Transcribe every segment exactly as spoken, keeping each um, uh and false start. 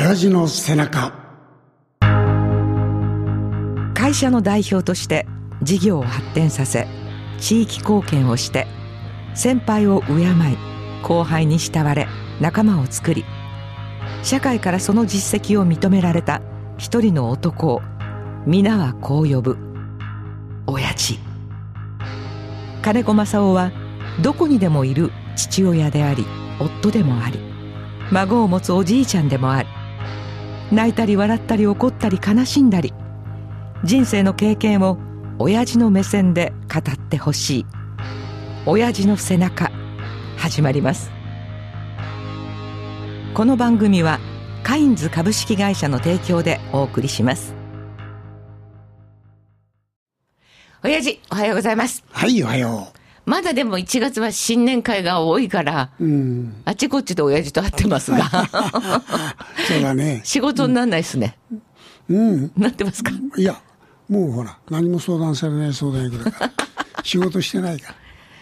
親父の背中。 会社の代表として事業を発展させ、地域貢献をして、先輩を敬い後輩に慕われ仲間を作り、社会からその実績を認められた一人の男を皆はこう呼ぶ、親父。金子正夫はどこにでもいる父親であり、夫でもあり、孫を持つおじいちゃんでもあり、泣いたり笑ったり怒ったり悲しんだり、人生の経験を親父の目線で語ってほしい。親父の背中、始まります。この番組はカインズ株式会社の提供でお送りします。親父、おはようございます。 はい、おはよう。 まだでもいちがつは新年会が多いから、うん、あちこちで親父と会ってますがそうだね、 仕事にならないですね。うん、うん、なってますか？ いや、もうほら、何も相談されない相談役だから仕事してないから、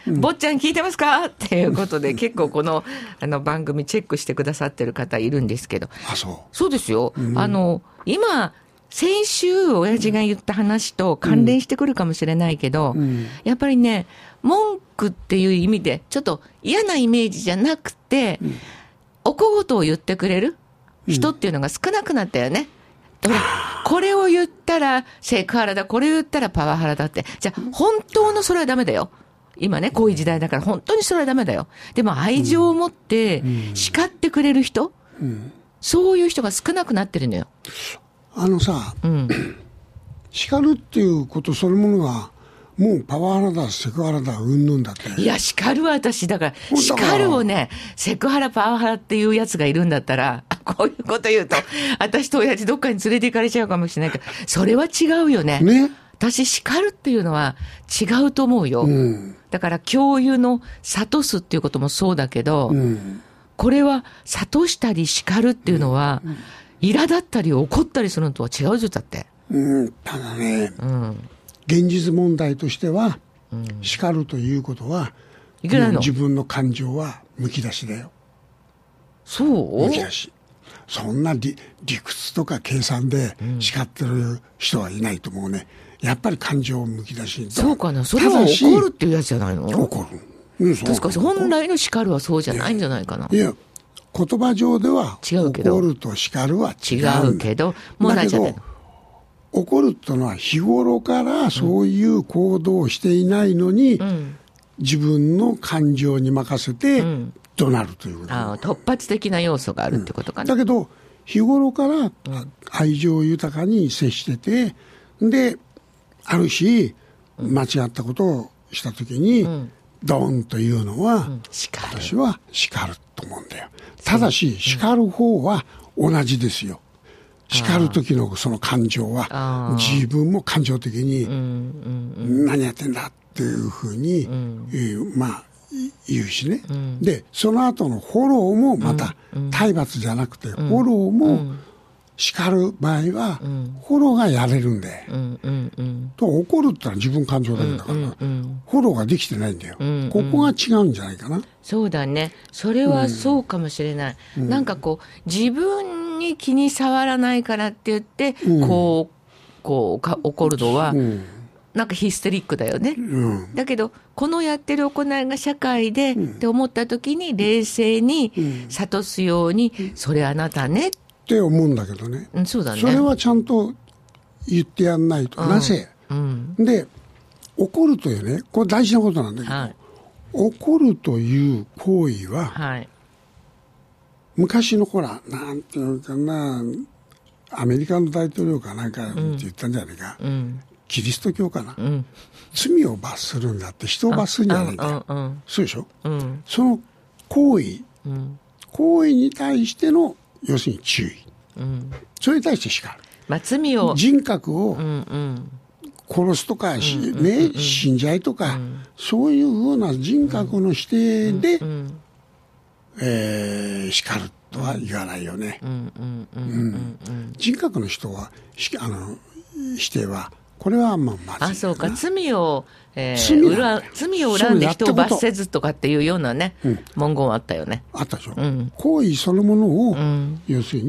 うん、坊ちゃん聞いてますかっていうことで結構この、あの番組チェックしてくださってる方いるんですけど。 あ、そうそうですよ、うん、あの今先週親父が言った話と関連してくるかもしれないけど、うんうん、やっぱりね、文句っていう意味でちょっと嫌なイメージじゃなくて、うん、お小言を言ってくれる人っていうのが少なくなったよね、うん、ほら、これを言ったらセクハラだ、これを言ったらパワハラだって。じゃあ本当のそれはダメだよ。今ね、こういう時代だから本当にそれはダメだよ。でも愛情を持って叱ってくれる人、うんうん、そういう人が少なくなってるのよ。 あのさ、うん、叱るっていうことそのものがもうパワハラだセクハラだうんぬんだって。 いや、叱るは私だから叱るをね、セクハラパワハラっていうやつがいるんだったら、こういうこと言うと私と親父どっかに連れて行かれちゃうかもしれないけど、それは違うよね。ね、私叱るっていうのは違うと思うよ、うん、だから教諭の諭すっていうこともそうだけど、うん、これは諭したり叱るっていうのは、うんうん、苛立ったり怒ったりするのとは違うじゃんだって。 うん、ただね、うん、現実問題としては、うん、叱るということはいくらの自分の感情はむき出しだよ。 そう？ むき出し。そんな 理, 理屈とか計算で叱ってる人はいないと思うね。やっぱり感情をむき出しに。 そうかな。それは怒るっていうやつじゃないの？ 怒る。うん、 確か本来の叱るはそうじゃないんじゃないかな。 いや、いや言葉上では違うけど、 怒ると叱るは違う。 違うけど、もうないじゃない。 怒るってのは日頃からそういう行動をしていないのに、うん、自分の感情に任せて怒鳴るということ、うん、 あ、突発的な要素があるってことかな、 うん、だけど日頃から愛情豊かに接してて、である日間違ったことをした時に、うん、ドーンというのは、うん、私は叱ると思うんだよ。ただし叱る方は同じですよ。叱る時のその感情は自分も感情的に何やってんだっていうふうに、うんえー、まあ言うしね、うん、でその後のフォローもまた体罰じゃなくて、フォローも叱る場合はフォローがやれるんで、うんうんうん、と怒るってのは自分感情だけだから、うんうんうん、フォローができてないんだよ、うんうん、ここが違うんじゃないかな。 そうだね、それはそうかもしれない、うん、なんかこう自分に気に障らないからって言って、うん、こうこうか怒るのは、うん、なんかヒステリックだよね、うん、だけどこのやってる行いが社会で、うん、って思った時に冷静に諭すように、うん、それあなたねって思うんだけどね、 うん、そうだね、 それはちゃんと言ってやんないと、うん、なぜ、うん、で怒るというね、これ大事なことなんだけど、はい、怒るという行為は、はい、昔のほらなんていうかな、アメリカの大統領かなんかって言ったんじゃないか、うん、キリスト教かな、うん、罪を罰するんだって人を罰するんじゃないんだよ、うんうんうん、そうでしょ、うん、その行為、うん、行為に対しての要するに注意、うん、それに対して叱る、 まあ、罪を人格を殺すとか、うんうんね、うん、死んじゃいとか、うん、そういうふうな人格の否定で、うんうんえー、叱るとは言わないよね。人格の人はあの否定はこれはまあまずい。 あ、そうか、罪を、えー、罪, 恨罪を恨んで人を罰せずとかっていうようなね、うん、文言はあったよね。 あったでしょ、うん、行為そのものを、うん、要するに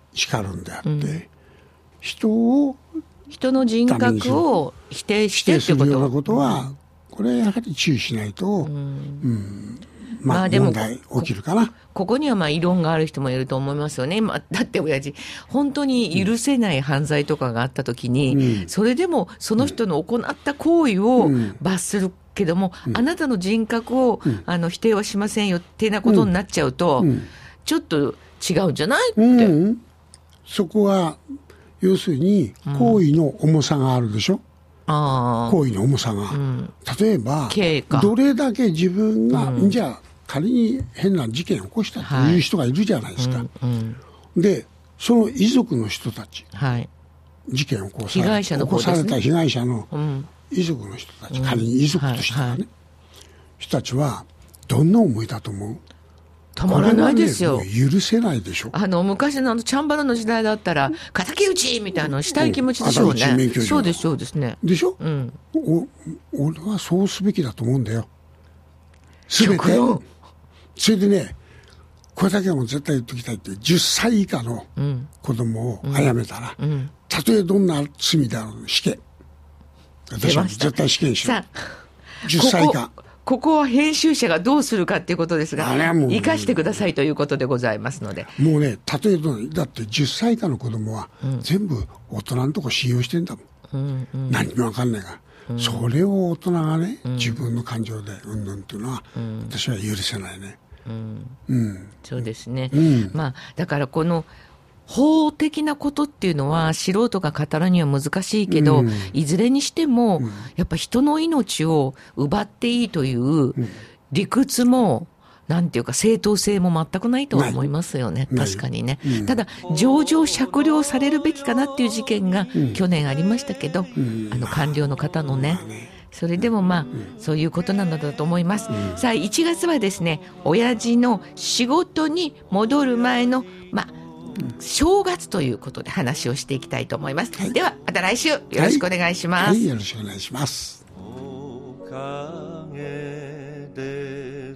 叱るんであって、うん、人を人の人格を否定してってこと、否定するようなことは、これやはり注意しないと、うんうんまあ、まあでも問題起きるかな。 こ, ここにはまあ異論がある人もいると思いますよね。まあ、だって親父本当に許せない犯罪とかがあったときに、うん、それでもその人の行った行為を罰するけども、うん、あなたの人格を、うん、あの否定はしませんよってなことになっちゃうと、うんうん、ちょっと違うんじゃないって、うん、 そこは要するに行為の重さがあるでしょ、うん、あ行為の重さが、うん、例えばどれだけ自分が、うん、じゃあ仮に変な事件を起こしたという人がいるじゃないですか、はいうんうん、でその遺族の人たち、はい、事件を起こされ、被害者の方ですね、起こされた被害者の遺族の人たち、うん、仮に遺族としてはね、はいはい、人たちはどんな思いだと思う？ たまらないですよ。 許せないでしょ。 あの昔のあのチャンバラの時代だったら敵討ちみたいなのしたい気持ちでしょうね、うん、そうですそうですね。 でしょ、うん、お俺はそうすべきだと思うんだよ。すべてそれでね、これだけはもう絶対言っときたいって、じゅっさい以下の子供を殺めたら、うんうん、たとえどんな罪であるの死刑。私は絶対死刑にしろ。じゅっさい以下。 ここここは編集者がどうするかっていうことですが、生かしてくださいということでございますので。 もうね、たとえどんな、だってじゅっさい以下の子供は、全部大人のとこ信用してんだもん。うんうん、何にもわかんないから、うん。それを大人がね、うん、自分の感情でうんぬんっていうのは、うん、私は許せないね。 うんうん、そうですね、うん、まあ、だからこの法的なことっていうのは素人が語るには難しいけど、うん、いずれにしても、うん、やっぱ人の命を奪っていいという理屈も、なんていうか正当性も全くないとは思いますよね。確かにね、うん、ただ情状酌量されるべきかなっていう事件が去年ありましたけど、うん、あの官僚の方のね、それでもまあ、うん、そういうことなのだと思います、うん、さあいちがつはですね、親父の仕事に戻る前のまあ正月ということで話をしていきたいと思います、はい、ではまた来週よろしくお願いします、はいはい、 よろしくお願いします。おかげです。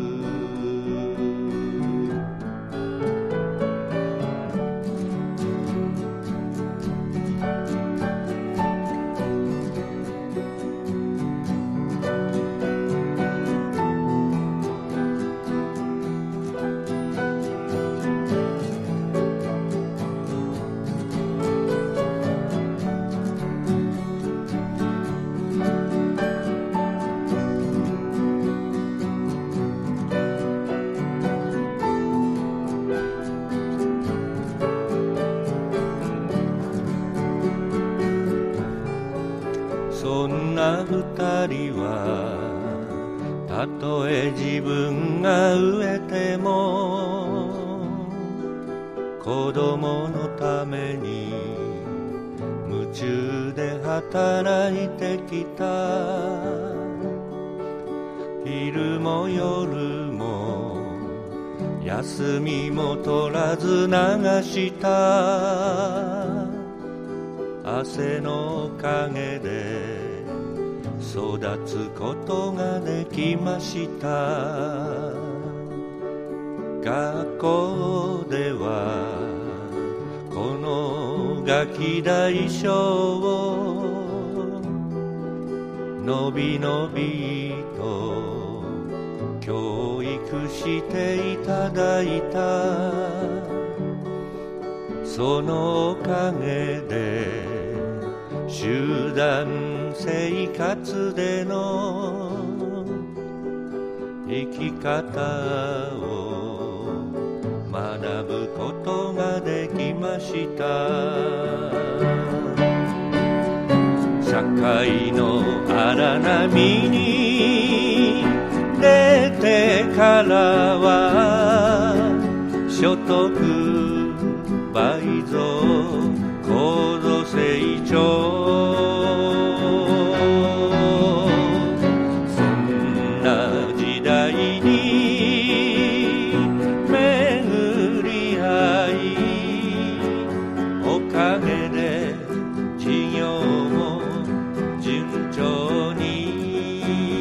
そんな二人はたとえ自分が飢えても子供のために夢中で働いてきた。昼も夜も休みも取らず流した汗の陰で育つことができました。学校ではこのガキ大将をのびのびと教育していただいた。そのおかげで集団生活での生き方を学ぶことができました。社会の荒波に出てからは所得倍増高度成長、そんな時代に巡り合い、おかげで事業も順調に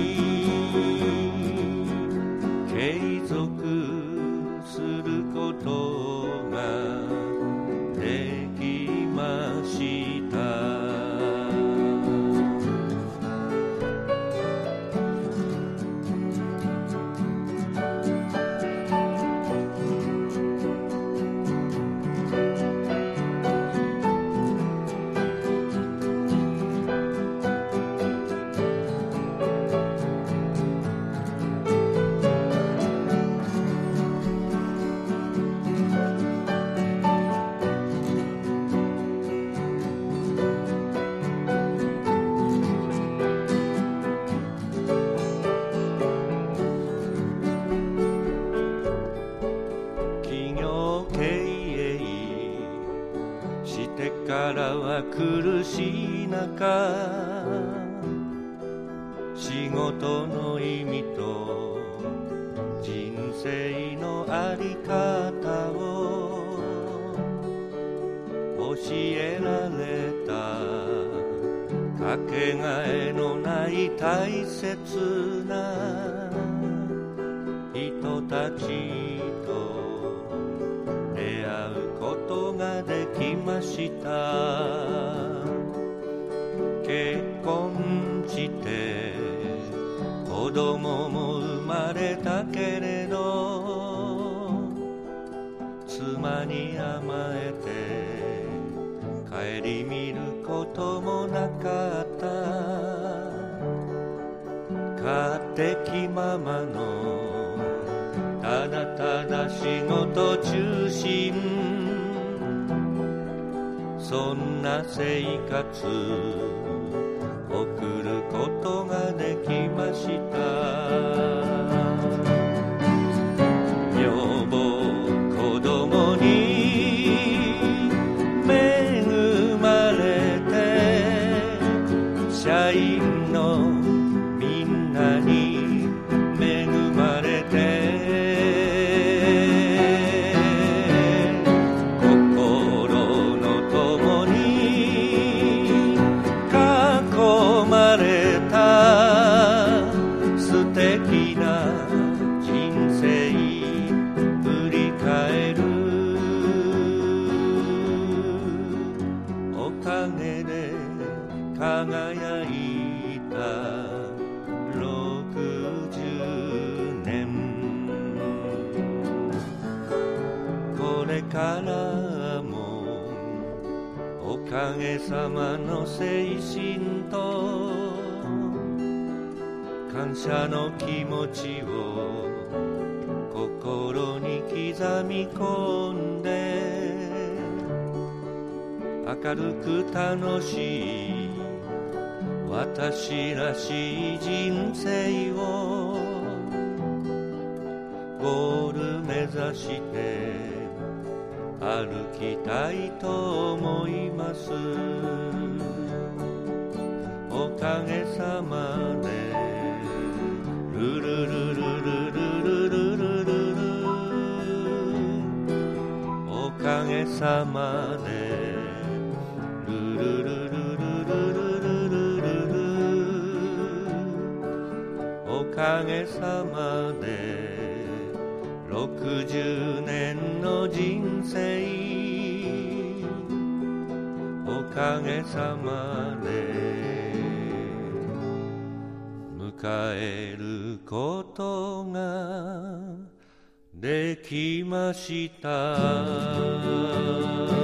てからは苦しい中、仕事の意味と人生のあり方を教えられた、かけがえのない大切な人たちと出会うことができました。結婚して子供も生まれたけれど、妻に甘えて顧みることもなかった。勝手気ままのただただ仕事中心、そんな生活送ることができました。女房子供に恵まれて、社員のみんなに恵まれて、心の友に囲まれた素敵な人生振り返る。おかげで輝いたろくじゅうねん、これからもおかげさまの精神と感謝の気持ちを心に刻み込んで、明るく楽しい私らしい人生をゴール目指して歩きたいと思います。おかげさまでルルルルルルルルルルル、おかげさまでルルルルルルルルルル、おかげさまでろくじゅうねんの人生、おかげさまで迎えることができました。